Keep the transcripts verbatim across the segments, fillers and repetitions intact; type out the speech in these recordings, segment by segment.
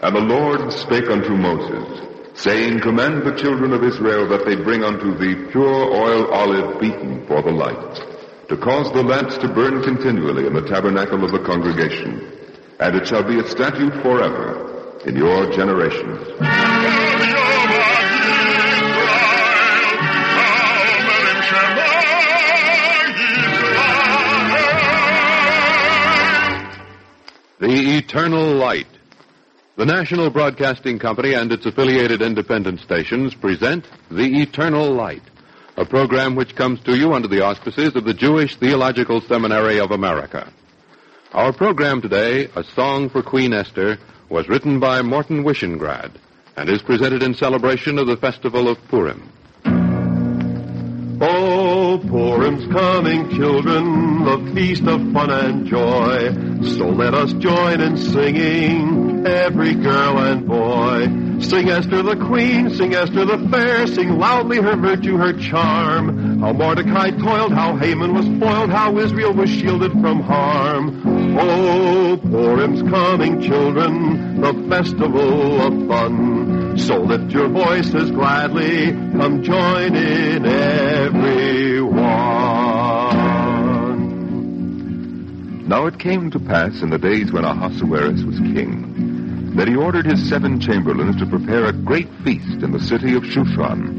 And the Lord spake unto Moses, saying, Command the children of Israel that they bring unto thee pure oil olive beaten for the light, to cause the lamps to burn continually in the tabernacle of the congregation. And it shall be a statute forever in your generations. The Eternal Light. The National Broadcasting Company and its affiliated independent stations present The Eternal Light, a program which comes to you under the auspices of the Jewish Theological Seminary of America. Our program today, A Song for Queen Esther, was written by Morton Wishengrad and is presented in celebration of the festival of Purim. Oh, Purim's coming, children, the feast of fun and joy. So let us join in singing, every girl and boy. Sing Esther the queen, sing Esther the fair, sing loudly her virtue, her charm. How Mordecai toiled, how Haman was foiled, how Israel was shielded from harm. Oh, Purim's coming, children, the festival of fun. So lift your voices gladly, come join in everyone. Now it came to pass in the days when Ahasuerus was king, that he ordered his seven chamberlains to prepare a great feast in the city of Shushan.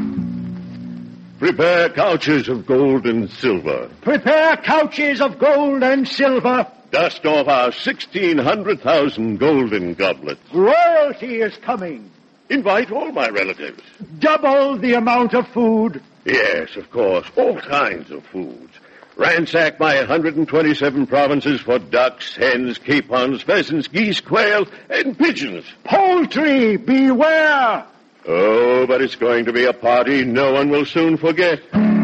Prepare couches of gold and silver. Prepare couches of gold and silver. Dust off our sixteen hundred thousand golden goblets. Royalty is coming. Invite all my relatives. Double the amount of food. Yes, of course, all kinds of foods. Ransack my one hundred twenty-seven provinces for ducks, hens, capons, pheasants, geese, quail, and pigeons. Poultry, beware! Oh, but it's going to be a party no one will soon forget.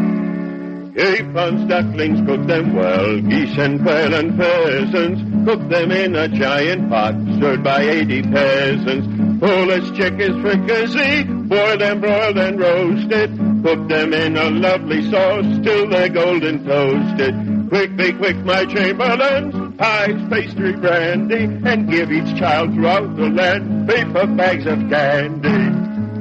Capons, ducklings, cook them well. Geese and quail and pheasants, cook them in a giant pot, stirred by eighty peasants. Polish chickens, fricassee, boiled and broiled and roasted. Cook them in a lovely sauce, till they're golden toasted. Quickly, quick, my chamberlains, pies, pastry, brandy, and give each child throughout the land paper bags of candy.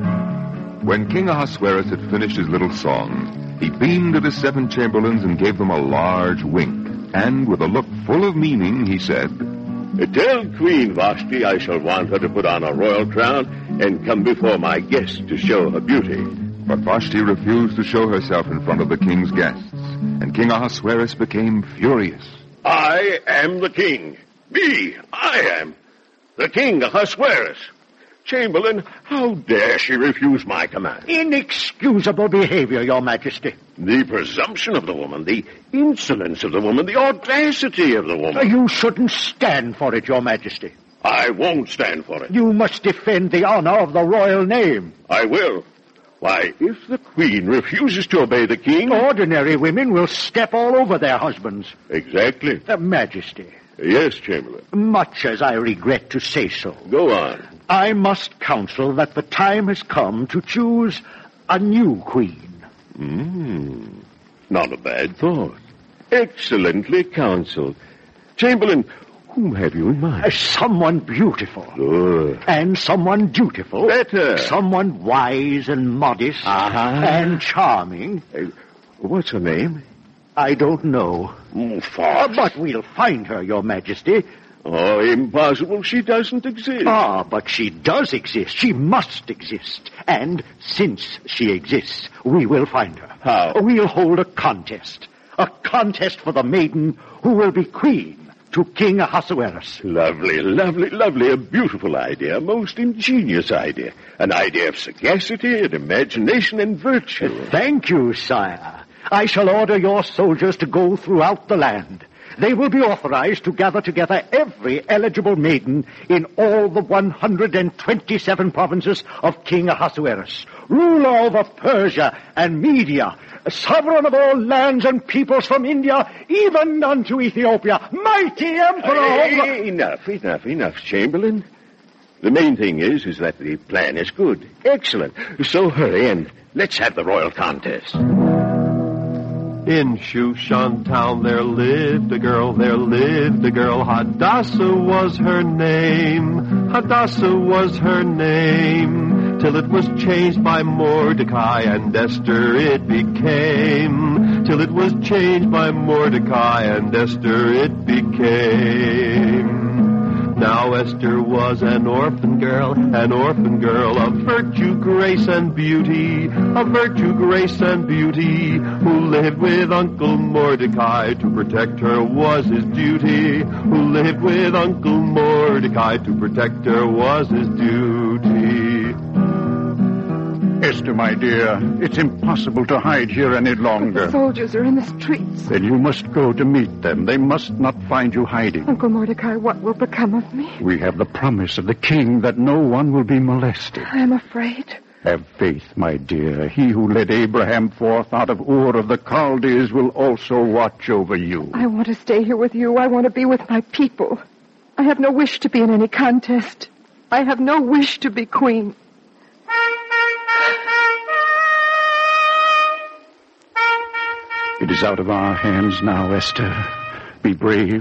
When King Ahasuerus had finished his little song, he beamed at his seven chamberlains and gave them a large wink. And with a look full of meaning, he said, Tell Queen Vashti I shall want her to put on a royal crown and come before my guests to show her beauty. But Vashti refused to show herself in front of the king's guests, and King Ahasuerus became furious. I am the king. Me, I am. The king Ahasuerus. Chamberlain, how dare she refuse my command? Inexcusable behavior, Your Majesty. The presumption of the woman, the insolence of the woman, the audacity of the woman. You shouldn't stand for it, Your Majesty. I won't stand for it. You must defend the honor of the royal name. I will. Why, if the queen refuses to obey the king... Ordinary women will step all over their husbands. Exactly. Uh, Majesty. Yes, Chamberlain. Much as I regret to say so. Go on. I must counsel that the time has come to choose a new queen. Hmm. Not a bad thought. Excellently counseled. Chamberlain, whom have you in mind? Uh, someone beautiful. Good. And someone dutiful. Better. Someone wise and modest. Uh-huh. And charming. Uh, what's her name? I don't know. Oh, Fox. Uh, but we'll find her, Your Majesty. Oh, impossible. She doesn't exist. Ah, but she does exist. She must exist. And since she exists, we will find her. How? We'll hold a contest. A contest for the maiden who will be queen to King Ahasuerus. Lovely, lovely, lovely. A beautiful idea. A most ingenious idea. An idea of sagacity and imagination and virtue. Thank you, sire. I shall order your soldiers to go throughout the land. They will be authorized to gather together every eligible maiden in all the one hundred twenty-seven provinces of King Ahasuerus, ruler over Persia and Media, sovereign of all lands and peoples from India, even unto Ethiopia, mighty emperor Hey, of... enough, enough, enough, Chamberlain. The main thing is, is that the plan is good. Excellent. So hurry and let's have the royal contest. In Shushan town there lived a girl, there lived a girl, Hadassah was her name. Hadassah was her name, till it was changed by Mordecai, and Esther it became. Till it was changed by Mordecai, and Esther it became. Now Esther was an orphan girl, an orphan girl of virtue, grace, and beauty, of virtue, grace, and beauty, who lived with Uncle Mordecai. To protect her was his duty, who lived with Uncle Mordecai. To protect her was his duty. Esther, my dear, it's impossible to hide here any longer. The soldiers are in the streets. Then you must go to meet them. They must not find you hiding. Uncle Mordecai, what will become of me? We have the promise of the king that no one will be molested. I am afraid. Have faith, my dear. He who led Abraham forth out of Ur of the Chaldees will also watch over you. I want to stay here with you. I want to be with my people. I have no wish to be in any contest. I have no wish to be queen. It is out of our hands now, Esther. Be brave.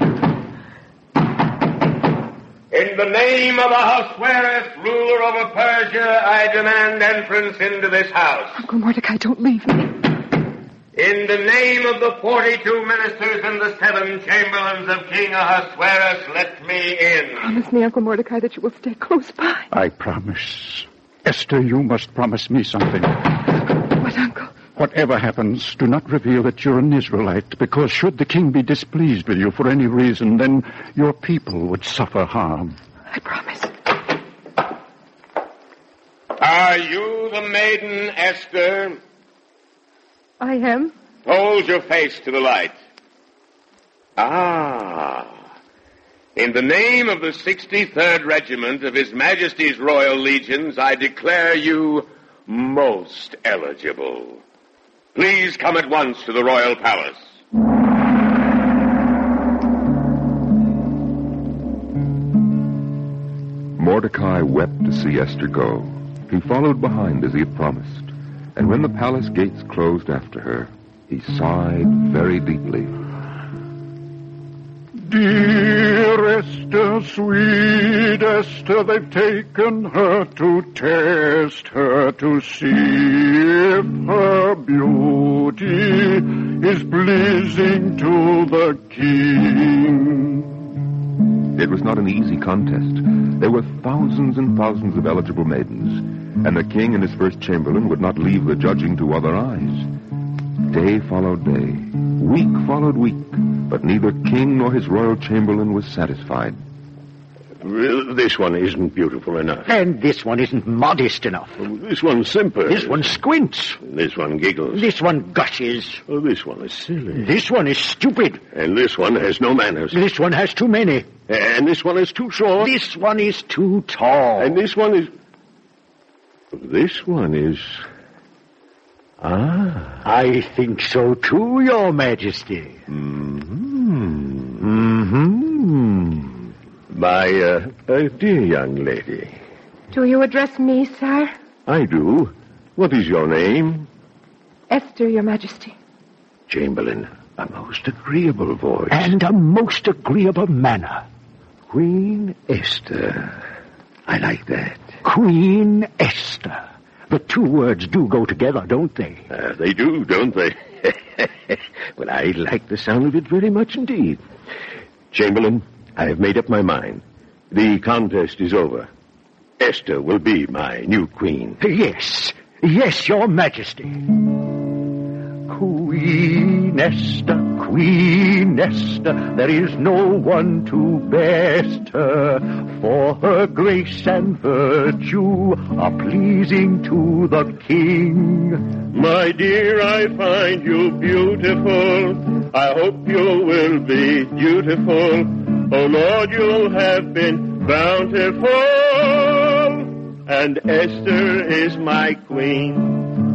In the name of Ahasuerus, ruler over Persia, I demand entrance into this house. Uncle Mordecai, don't leave me. In the name of the forty-two ministers and the seven chamberlains of King Ahasuerus, let me in. Promise me, Uncle Mordecai, that you will stay close by. I promise. Esther, you must promise me something. What, Uncle? Whatever happens, do not reveal that you're an Israelite, because should the king be displeased with you for any reason, then your people would suffer harm. I promise. Are you the maiden Esther? I am. Hold your face to the light. Ah. In the name of the sixty-third Regiment of His Majesty's Royal Legions, I declare you most eligible. Please come at once to the royal palace. Mordecai wept to see Esther go. He followed behind as he had promised, and when the palace gates closed after her, he sighed very deeply. Dear Esther, sweet Esther, they've taken her to test her, to see if her beauty is pleasing to the king. It was not an easy contest. There were thousands and thousands of eligible maidens, and the king and his first chamberlain would not leave the judging to other eyes. Day followed day, week followed week, but neither king nor his royal chamberlain was satisfied. This one isn't beautiful enough. And this one isn't modest enough. This one simpers. This one squints. This one giggles. This one gushes. Oh, this one is silly. This one is stupid. And this one has no manners. This one has too many. And this one is too short. This one is too tall. And this one is... This one is... Ah. I think so too, Your Majesty. Mm-hmm. Mm-hmm. My, uh, uh, dear young lady. Do you address me, sire? I do. What is your name? Esther, Your Majesty. Chamberlain, a most agreeable voice. And a most agreeable manner. Queen Esther. I like that. Queen Esther. The two words do go together, don't they? Uh, they do, don't they? Well, I like the sound of it very much indeed. Chamberlain, I have made up my mind. The contest is over. Esther will be my new queen. Yes. Yes, Your Majesty. Queen Esther, Queen Esther, there is no one to best her, for her grace and virtue are pleasing to the king. My dear, I find you beautiful. I hope you will be dutiful. Oh Lord, you have been bountiful, and Esther is my queen.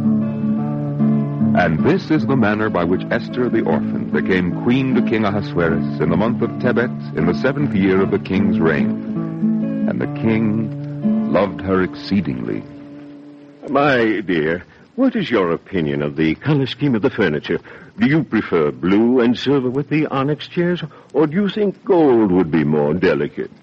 And this is the manner by which Esther the orphan became queen to King Ahasuerus in the month of Tebet in the seventh year of the king's reign. And the king loved her exceedingly. My dear, what is your opinion of the color scheme of the furniture? Do you prefer blue and silver with the onyx chairs, or do you think gold would be more delicate?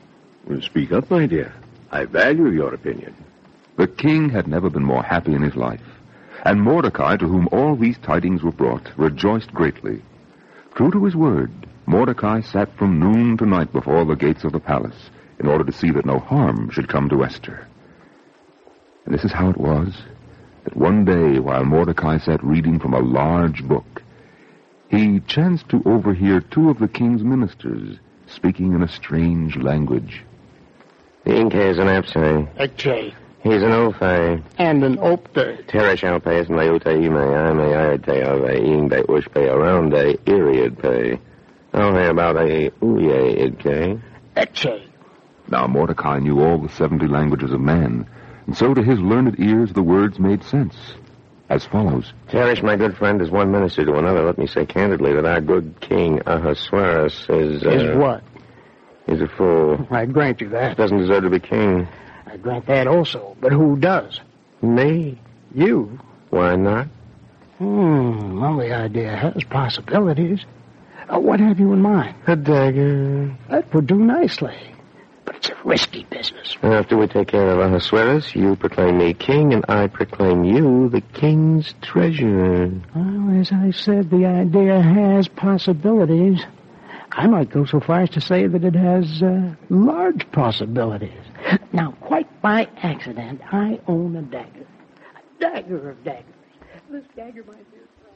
Well, speak up, my dear. I value your opinion. The king had never been more happy in his life, and Mordecai, to whom all these tidings were brought, rejoiced greatly. True to his word, Mordecai sat from noon to night before the gates of the palace in order to see that no harm should come to Esther. And this is how it was, that one day, while Mordecai sat reading from a large book, he chanced to overhear two of the king's ministers speaking in a strange language. The Inca is an Apsay. Ecce. He's an Ophe. And an Opte. Teresh Alpes, Mayute, Ime, Ime, Ayate, Ove, Ingbe, Ushpe, Arounde, Iriad Pe. Oh, about a Uye Idke. Ecce. Now Mordecai knew all the seventy languages of man, and so to his learned ears the words made sense, as follows. Teresh, my good friend, is one minister to another. Let me say candidly that our good king Ahasuerus is... Uh, Is what? He's a fool. I grant you that. Doesn't deserve to be king. I grant that also. But who does? Me? You? Why not? Hmm, well, the idea has possibilities. Uh, what have you in mind? A dagger. That would do nicely. But it's a risky business. After we take care of Ahasuerus, you proclaim me king, and I proclaim you the king's treasurer. Well, as I said, the idea has possibilities. I might go so far as to say that it has uh, large possibilities. Now, quite by accident, I own a dagger. A dagger of daggers. This dagger, my dear friend.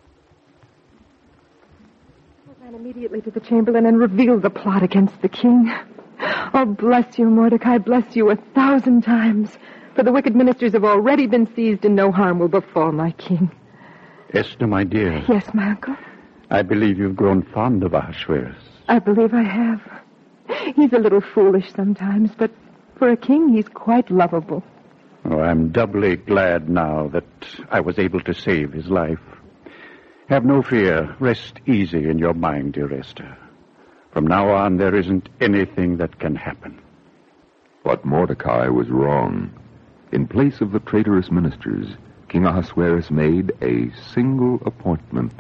I ran immediately to the chamberlain and revealed the plot against the king. Oh, bless you, Mordecai, bless you a thousand times. For the wicked ministers have already been seized, and no harm will befall my king. Esther, my dear. Yes, my uncle. I believe you've grown fond of Ahasuerus. I believe I have. He's a little foolish sometimes, but for a king, he's quite lovable. Oh, I'm doubly glad now that I was able to save his life. Have no fear. Rest easy in your mind, dear Esther. From now on, there isn't anything that can happen. But Mordecai was wrong. In place of the traitorous ministers, King Ahasuerus made a single appointment.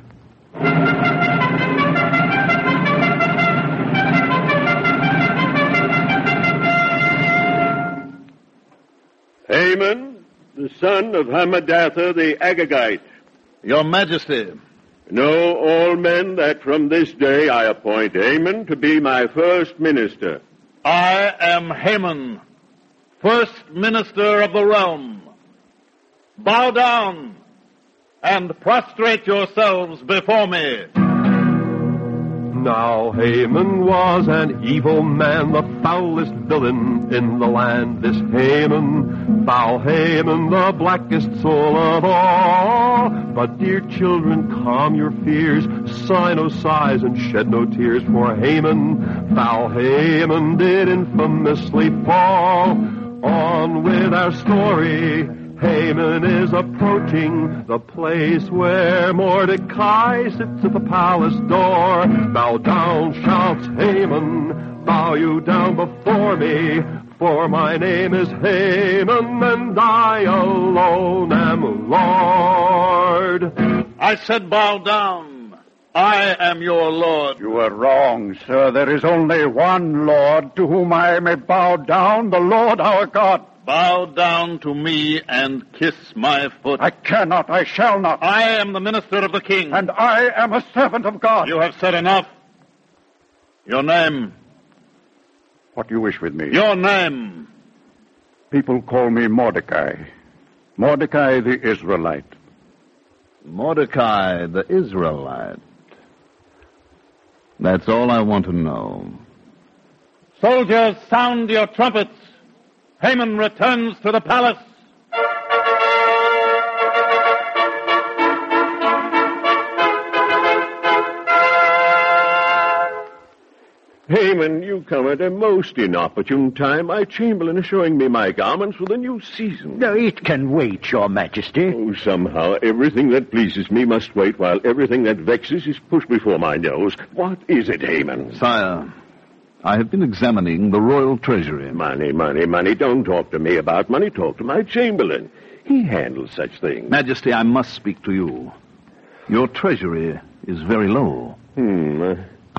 Haman, the son of Hammedatha the Agagite. Your Majesty. Know all men that from this day I appoint Haman to be my first minister. I am Haman, first minister of the realm. Bow down and prostrate yourselves before me. Now Haman was an evil man, the foulest villain in the land. This Haman, foul Haman, the blackest soul of all. But dear children, calm your fears, sigh no sighs and shed no tears, for Haman, foul Haman, did infamously fall. On with our story. Haman is approaching the place where Mordecai sits at the palace door. Bow down, shouts Haman, bow you down before me, for my name is Haman, and I alone am Lord. I said bow down. I am your Lord. You are wrong, sir. There is only one Lord to whom I may bow down, the Lord our God. Bow down to me and kiss my foot. I cannot, I shall not. I am the minister of the king. And I am a servant of God. You have said enough. Your name. What do you wish with me? Your name. People call me Mordecai. Mordecai the Israelite. Mordecai the Israelite. That's all I want to know. Soldiers, sound your trumpets. Haman returns to the palace. Haman, you come at a most inopportune time. My chamberlain is showing me my garments for the new season. No, it can wait, Your Majesty. Oh, somehow, everything that pleases me must wait, while everything that vexes is pushed before my nose. What is it, Haman? Sire, I have been examining the royal treasury. Money, money, money. Don't talk to me about money. Talk to my chamberlain. He handles such things. Majesty, I must speak to you. Your treasury is very low. Hmm.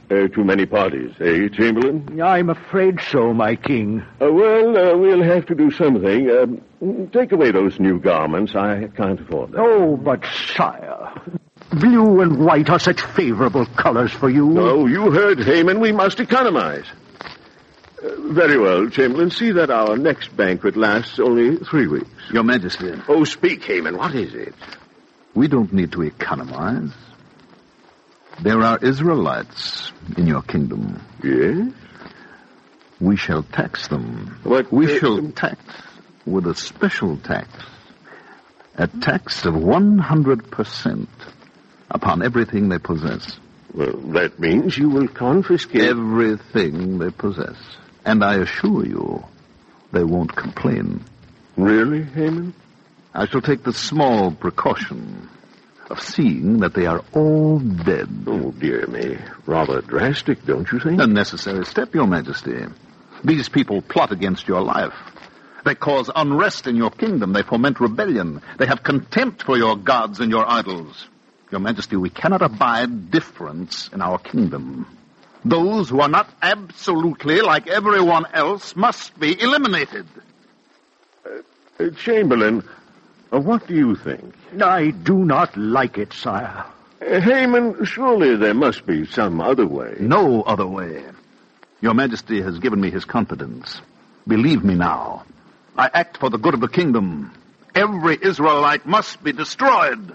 Uh, too many parties, eh, Chamberlain? I'm afraid so, my king. Uh, well, uh, we'll have to do something. Uh, take away those new garments. I can't afford them. Oh, but sire, blue and white are such favorable colors for you. No, you heard Haman. We must economize. Uh, very well, Chamberlain. See that our next banquet lasts only three weeks. Your Majesty. Oh, speak, Haman. What is it? We don't need to economize. There are Israelites in your kingdom. Yes? We shall tax them. What? We uh, shall tax with a special tax. A tax of one hundred percent upon everything they possess. Well, that means you will confiscate... Everything they possess. And I assure you, they won't complain. Really, Haman? I shall take the small precaution of seeing that they are all dead. Oh, dear me. Rather drastic, don't you think? A necessary step, Your Majesty. These people plot against your life. They cause unrest in your kingdom. They foment rebellion. They have contempt for your gods and your idols. Your Majesty, we cannot abide difference in our kingdom. Those who are not absolutely like everyone else must be eliminated. Uh, uh, Chamberlain, uh, what do you think? I do not like it, sire. Uh, Haman, surely there must be some other way. No other way. Your Majesty has given me his confidence. Believe me now. I act for the good of the kingdom. Every Israelite must be destroyed.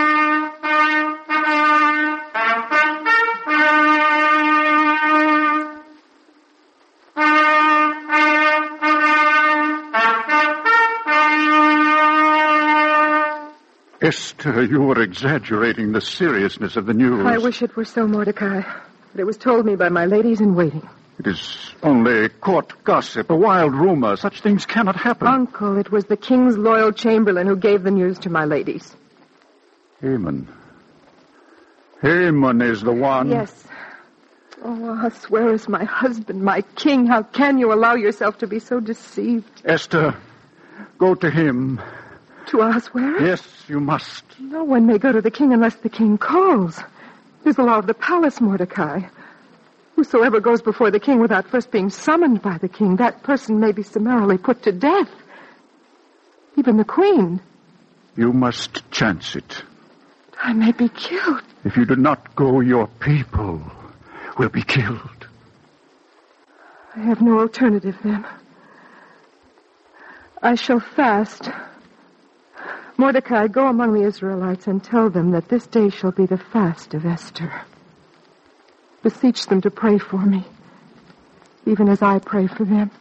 Esther, you were exaggerating the seriousness of the news. I wish it were so, Mordecai. But it was told me by my ladies in waiting. It is only court gossip, a wild rumor. Such things cannot happen. Uncle, it was the king's loyal chamberlain who gave the news to my ladies. Haman. Haman is the one. Yes. Oh, Ahasuerus, my husband, my king, how can you allow yourself to be so deceived? Esther, go to him. To Ahasuerus? Yes, you must. No one may go to the king unless the king calls. There's the law of the palace, Mordecai. Whosoever goes before the king without first being summoned by the king, that person may be summarily put to death. Even the queen. You must chance it. I may be killed. If you do not go, your people will be killed. I have no alternative, then. I shall fast. Mordecai, go among the Israelites and tell them that this day shall be the fast of Esther. Beseech them to pray for me, even as I pray for them.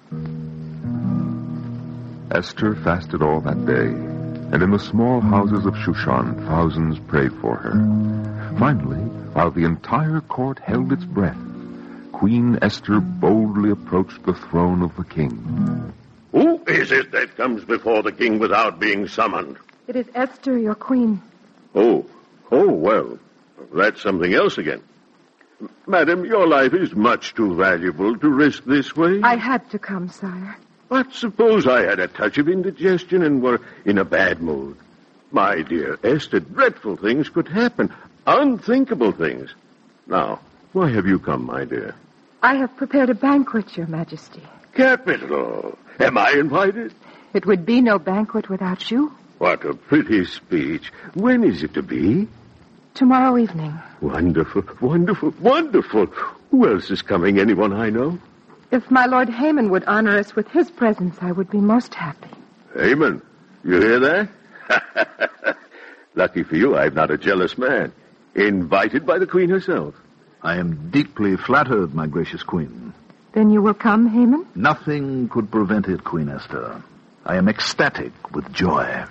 Esther fasted all that day, and in the small houses of Shushan, thousands prayed for her. Finally, while the entire court held its breath, Queen Esther boldly approached the throne of the king. Who is it that comes before the king without being summoned? It is Esther, your queen. Oh, oh, well, that's something else again. Madam, your life is much too valuable to risk this way. I had to come, sire. But suppose I had a touch of indigestion and were in a bad mood. My dear Esther, dreadful things could happen. Unthinkable things. Now, why have you come, my dear? I have prepared a banquet, your majesty. Capital. Am I invited? It would be no banquet without you. What a pretty speech. When is it to be? Tomorrow evening. Wonderful, wonderful, wonderful. Who else is coming? Anyone I know? If my Lord Haman would honor us with his presence, I would be most happy. Haman, you hear that? Lucky for you, I'm not a jealous man. Invited by the Queen herself. I am deeply flattered, my gracious Queen. Then you will come, Haman? Nothing could prevent it, Queen Esther. I am ecstatic with joy.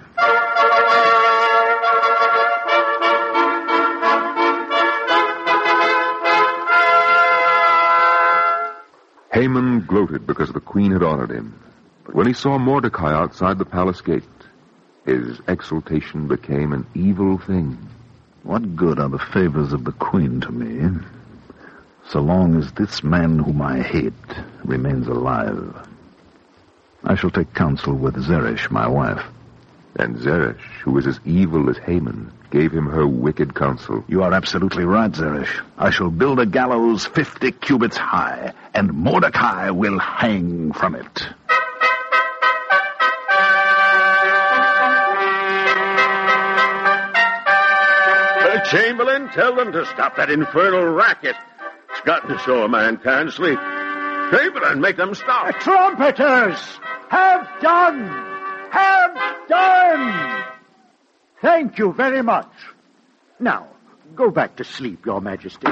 Haman gloated because the queen had honored him. But when he saw Mordecai outside the palace gate, his exultation became an evil thing. What good are the favors of the queen to me, so long as this man whom I hate remains alive? I shall take counsel with Zeresh, my wife. And Zeresh, who was as evil as Haman, gave him her wicked counsel. You are absolutely right, Zeresh. I shall build a gallows fifty cubits high, and Mordecai will hang from it. Uh, Chamberlain, tell them to stop that infernal racket. It's gotten so a man can't sleep. Chamberlain, make them stop. Trumpeters! Have done! Have done! Thank you very much. Now, go back to sleep, Your Majesty.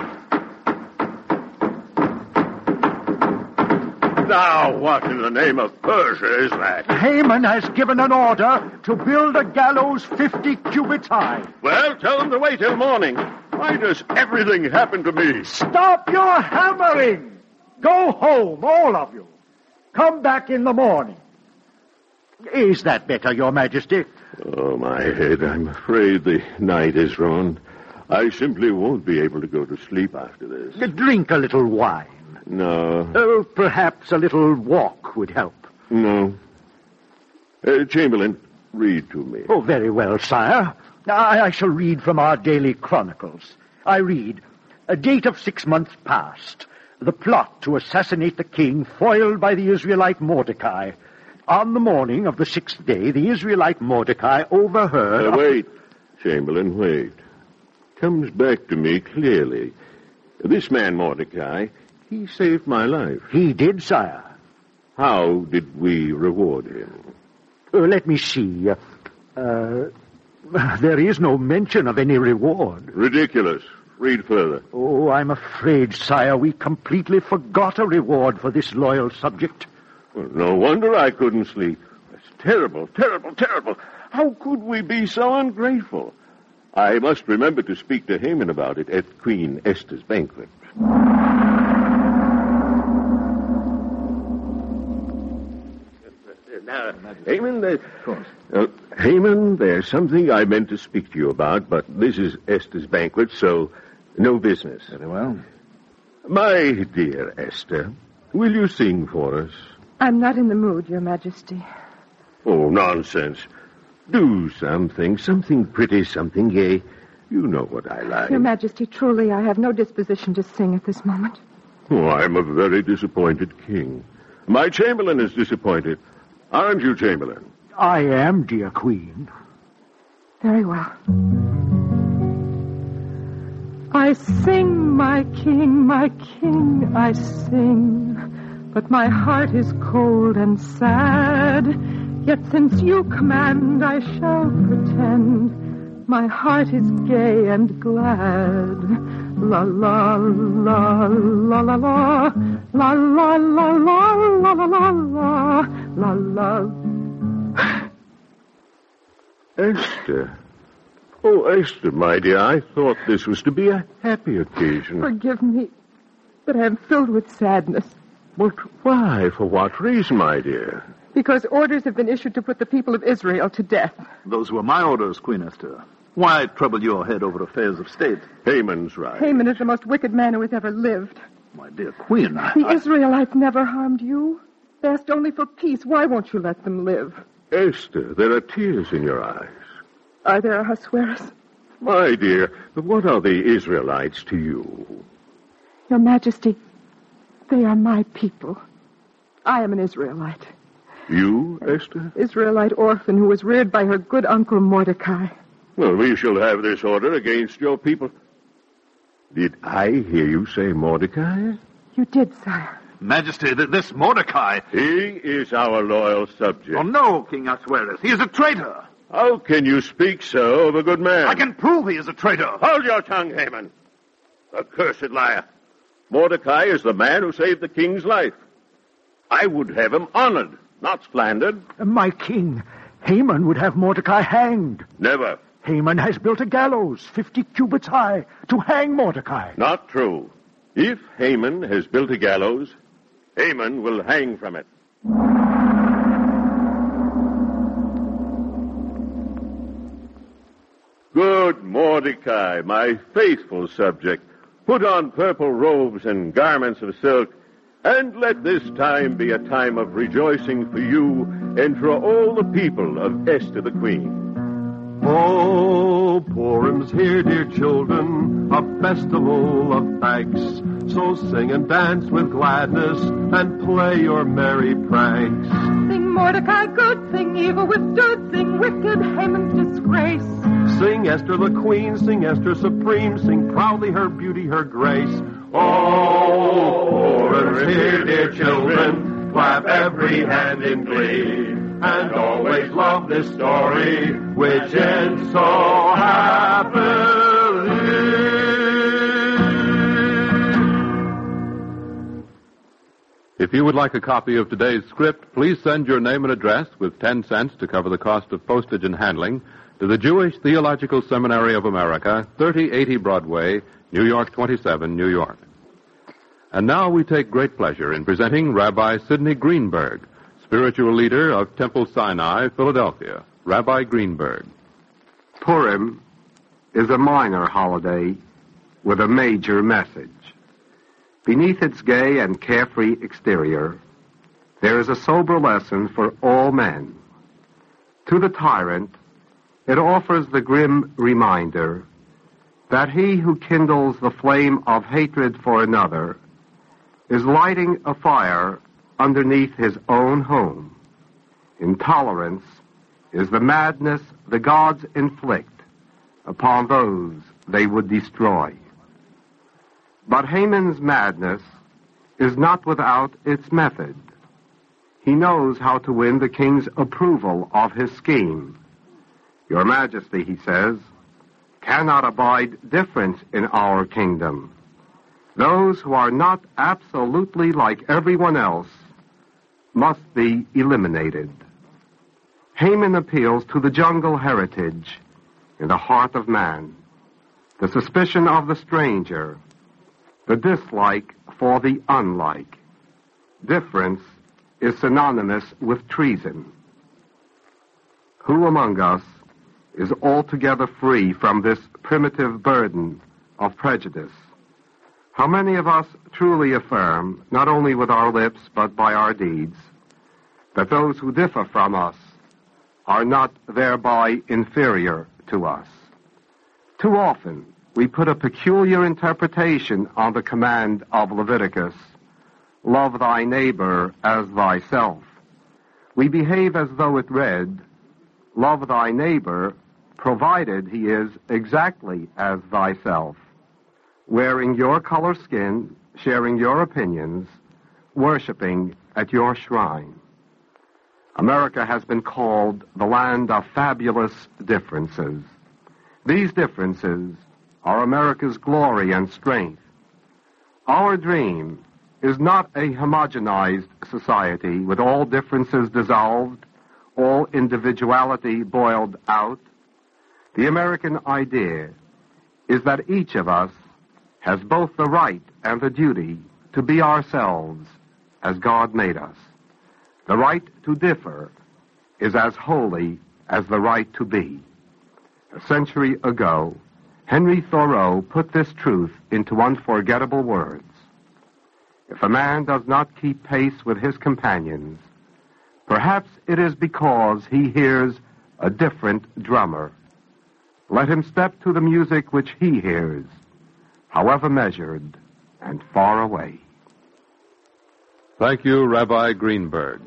Now, what in the name of Persia is that? Haman has given an order to build a gallows fifty cubits high. Well, tell them to wait till morning. Why does everything happen to me? Stop your hammering! Go home, all of you. Come back in the morning. Is that better, Your Majesty? Oh, my head, I'm afraid the night is ruined. I simply won't be able to go to sleep after this. Drink a little wine. No. Oh, perhaps a little walk would help. No. Uh, Chamberlain, read to me. Oh, very well, sire. I, I shall read from our daily chronicles. I read, a date of six months past, the plot to assassinate the king foiled by the Israelite Mordecai. On the morning of the sixth day, the Israelite Mordecai overheard... Uh, wait, Chamberlain, wait. Comes back to me clearly. This man, Mordecai, he saved my life. He did, sire. How did we reward him? Uh, let me see. Uh, uh, there is no mention of any reward. Ridiculous. Read further. Oh, I'm afraid, sire, we completely forgot a reward for this loyal subject. Well, no wonder I couldn't sleep. That's terrible, terrible, terrible. How could we be so ungrateful? I must remember to speak to Haman about it at Queen Esther's banquet. Now, Haman, uh, of course. Uh, Haman, there's something I meant to speak to you about, but this is Esther's banquet, so no business. Very well. My dear Esther, will you sing for us? I'm not in the mood, Your Majesty. Oh, nonsense. Do something, something pretty, something gay. You know what I like. Your Majesty, truly, I have no disposition to sing at this moment. Oh, I'm a very disappointed king. My Chamberlain is disappointed. Aren't you, Chamberlain? I am, dear Queen. Very well. I sing, my king, my king, I sing, but my heart is cold and sad. Yet since you command, I shall pretend my heart is gay and glad. La la la la la la la la la la la la la la la. Esther. Oh, Esther, my dear, I thought this was to be a happy occasion. Forgive me, but I am filled with sadness. But why? For what reason, my dear? Because orders have been issued to put the people of Israel to death. Those were my orders, Queen Esther. Why trouble your head over affairs of state? Haman's right. Haman is the most wicked man who has ever lived. My dear Queen, I... The Israelites never harmed you. They asked only for peace. Why won't you let them live? Esther, there are tears in your eyes. Are there, Ahasuerus? My dear, what are the Israelites to you? Your Majesty, they are my people. I am an Israelite. You, Esther? Israelite orphan who was reared by her good uncle Mordecai. Well, we shall have this order against your people. Did I hear you say Mordecai? You did, sire. Majesty, th- this Mordecai... He is our loyal subject. Oh, no, King Ahasuerus. He is a traitor. How can you speak so of a good man? I can prove he is a traitor. Hold your tongue, Haman. Accursed liar. Mordecai is the man who saved the king's life. I would have him honored, not slandered. My king, Haman would have Mordecai hanged. Never. Haman has built a gallows fifty cubits high to hang Mordecai. Not true. If Haman has built a gallows, Haman will hang from it. Good Mordecai, my faithful subject, put on purple robes and garments of silk, And let this time be a time of rejoicing for you and for all the people of Esther the Queen. Oh, Purim's here, dear children, a festival of thanks. So sing and dance with gladness and play your merry pranks. Sing Mordecai good, sing evil withstood, sing wicked Haman's disgrace. Sing Esther the Queen, sing Esther supreme, sing proudly her beauty, her grace. Oh, Purim's here, dear children, clap every hand in glee. And always love this story, which ends so happily. If you would like a copy of today's script, please send your name and address with ten cents to cover the cost of postage and handling to the Jewish Theological Seminary of America, thirty eighty Broadway, New York twenty-seven, New York. And now we take great pleasure in presenting Rabbi Sidney Greenberg, spiritual leader of Temple Sinai, Philadelphia. Rabbi Greenberg. Purim is a minor holiday with a major message. Beneath its gay and carefree exterior, there is a sober lesson for all men. To the tyrant, it offers the grim reminder that he who kindles the flame of hatred for another is lighting a fire underneath his own home. Intolerance is the madness the gods inflict upon those they would destroy. But Haman's madness is not without its method. He knows how to win the king's approval of his scheme. Your Majesty, he says, cannot abide difference in our kingdom. Those who are not absolutely like everyone else must be eliminated. Haman appeals to the jungle heritage in the heart of man, the suspicion of the stranger, the dislike for the unlike. Difference is synonymous with treason. Who among us is altogether free from this primitive burden of prejudice? How many of us truly affirm, not only with our lips but by our deeds, that those who differ from us are not thereby inferior to us? Too often, we put a peculiar interpretation on the command of Leviticus, love thy neighbor as thyself. We behave as though it read, love thy neighbor, provided he is exactly as thyself, wearing your color skin, sharing your opinions, worshiping at your shrine. America has been called the land of fabulous differences. These differences are America's glory and strength. Our dream is not a homogenized society with all differences dissolved, all individuality boiled out. The American idea is that each of us has both the right and the duty to be ourselves as God made us. The right to differ is as holy as the right to be. A century ago, Henry Thoreau put this truth into unforgettable words. If a man does not keep pace with his companions, perhaps it is because he hears a different drummer. Let him step to the music which he hears, however measured and far away. Thank you, Rabbi Greenberg.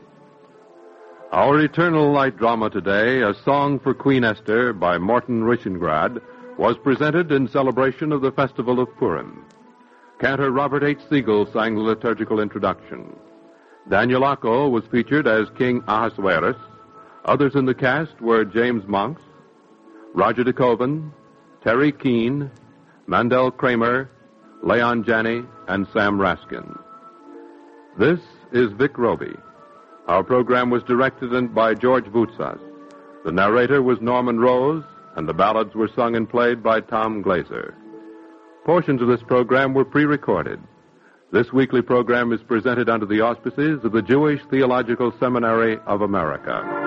Our Eternal Light drama today, A Song for Queen Esther by Morton Rischengrad, was presented in celebration of the Festival of Purim. Cantor Robert H. Siegel sang the liturgical introduction. Daniel Acko was featured as King Ahasuerus. Others in the cast were James Monks, Roger DeKoven, Terry Keane, Mandel Kramer, Leon Janney, and Sam Raskin. This is Vic Roby. Our program was directed by George Voutsas. The narrator was Norman Rose, and the ballads were sung and played by Tom Glazer. Portions of this program were pre-recorded. This weekly program is presented under the auspices of the Jewish Theological Seminary of America.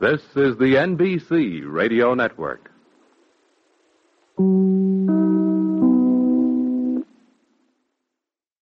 This is the N B C Radio Network.